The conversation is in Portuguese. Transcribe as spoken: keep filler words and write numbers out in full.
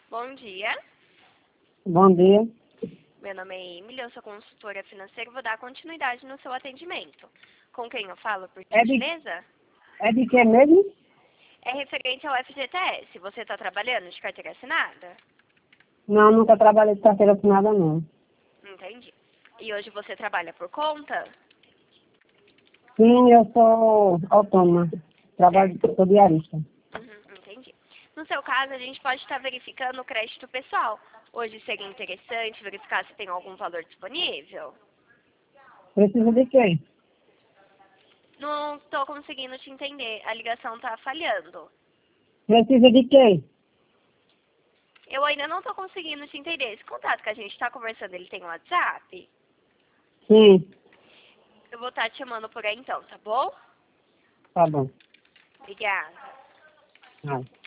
Bom dia. Bom dia. Meu nome é Emily, eu sou consultora financeira e vou dar continuidade no seu atendimento. Com quem eu falo, por É de, gentileza? é de que mesmo? É referente ao F G T S. Você está trabalhando de carteira assinada? Não, nunca trabalhei de carteira assinada, não. Entendi. E hoje você trabalha por conta? Sim, eu sou autônoma. Trabalho, Certo. sou diarista. Uhum, entendi. No seu caso, a gente pode estar verificando o crédito pessoal. Hoje seria interessante verificar se tem algum valor disponível. Precisa de quê? Não estou conseguindo te entender. A ligação está falhando. Precisa de quê? Eu ainda não estou conseguindo te entender. Esse contato que a gente está conversando, ele tem um WhatsApp? Sim, Eu vou estar te chamando por aí então, tá bom? tá bom. Obrigada. Vai.